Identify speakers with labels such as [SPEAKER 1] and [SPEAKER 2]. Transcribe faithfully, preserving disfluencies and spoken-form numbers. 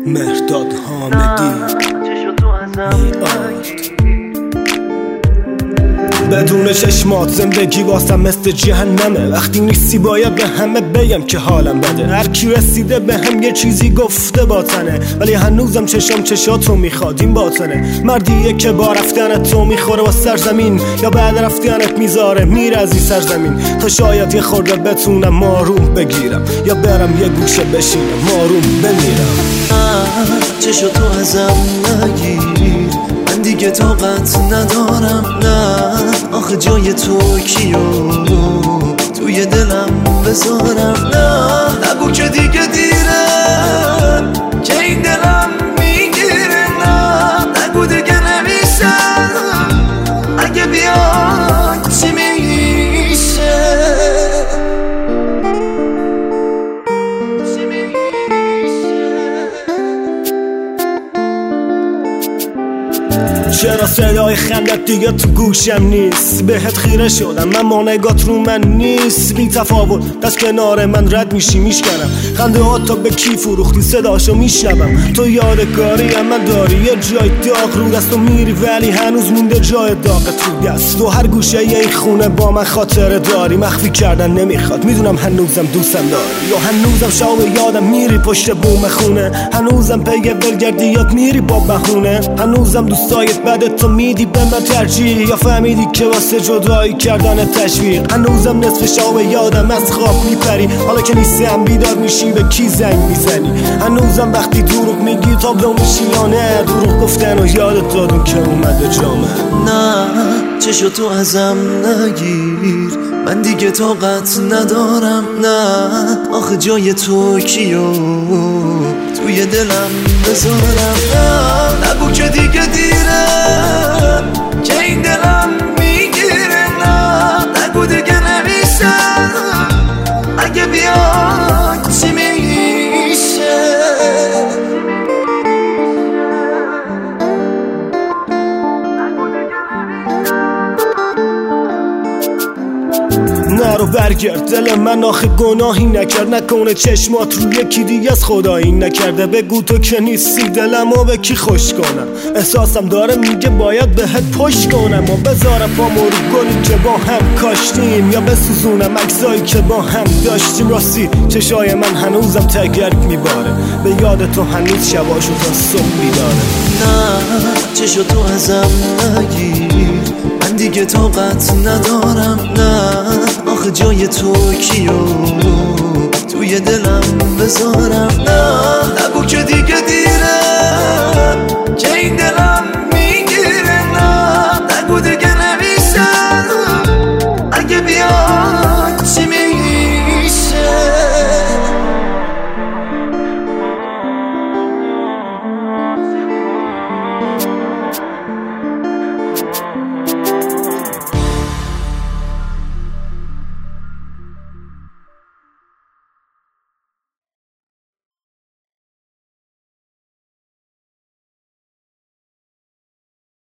[SPEAKER 1] مهرداد حامدی بدون چشمات زندگی واسم مثل جهنمه. وقتی نیستی باید به همه بگم که حالم بده. هر کی رسیده به هم یه چیزی گفته باطنه، ولی هنوزم چشم چشاتو میخواد. این باطنه مردیه که با رفتنت تو میخوره با سرزمین، یا بعد رفتنت میذاره میره از این سرزمین. تا شاید یه خورده بتونم آروم بگیرم، یا برم یه گوشه بشینم آروم بمیرم.
[SPEAKER 2] چشم تو ازم نگیر، من دیگه طاقت ندارم. نه آخه جای تو کیو توی دلم بذارم. نه نگو که دیگه دیره که این دلم میگیره. نه نگو دیگه نمیشم اگه بیاد چی میشه.
[SPEAKER 1] چرا صدای خندت دیگه تو گوشم نیست؟ بهت خیره شدم اما نگات رو من نیست. بی تفاوت دست کنار من رد میشی میشکنم. خنده ها تا به کی فروختی صداشو میشنوم. تو یادگاری من داری یه جای داغ رو دست و میری، ولی هنوز مونده جای داغت رو دست. تو هر گوشه این خونه با من خاطره داری، مخفی کردن نمیخواد میدونم هنوزم دوستم داری. یا هنوزم شب یادم میری پشت بوم خونه، هنوزم پی ولگردیات میری با بهونه. هنوزم دوستایت بعد تو میدی به من ترجیح، یا فهمیدی که واسه جدایی کردن تشویق. هنوزم نصف شب یادم از خواب میپری، حالا که نیستم بیدار میشی به کی زنگ میزنی. هنوزم وقتی دروغ میگی تابلو میشی یا نه؟ دروغ گفتن و یادت دادم که اومده جامه.
[SPEAKER 2] نه چشم تو ازم نگیر، من دیگه طاقت ندارم. نه آخه جای تو کیو توی دلم بذارم. نه نگو که دیگه دیره که این دلم میگیره. نه نگو دیگه نمیشم اگه بیاد چی میشه.
[SPEAKER 1] نرو برگرد، دل من آخه گناهی نکرد. نکنه چشمات رو یکی دیگه از خدایی نکرده. بگو تو که نیستی دلمو به کی خوش کنم. احساسم داره میگه باید بهت پشت کنم، و بذارم پامو رو گلی که با هم کاشتیم، یا بسوزونم عکسایی که با هم داشتیم. راستی چشای من هنوزم تگرگ میباره، به یاد تو هنوز شباشو تا صبح بیداره.
[SPEAKER 2] نه چشم تو ازم نگیر، من دیگه طاقت ندارم. نه آخه جای تو کیو توی دلم بذارم. نه نگو که دیگه دیره که این دلم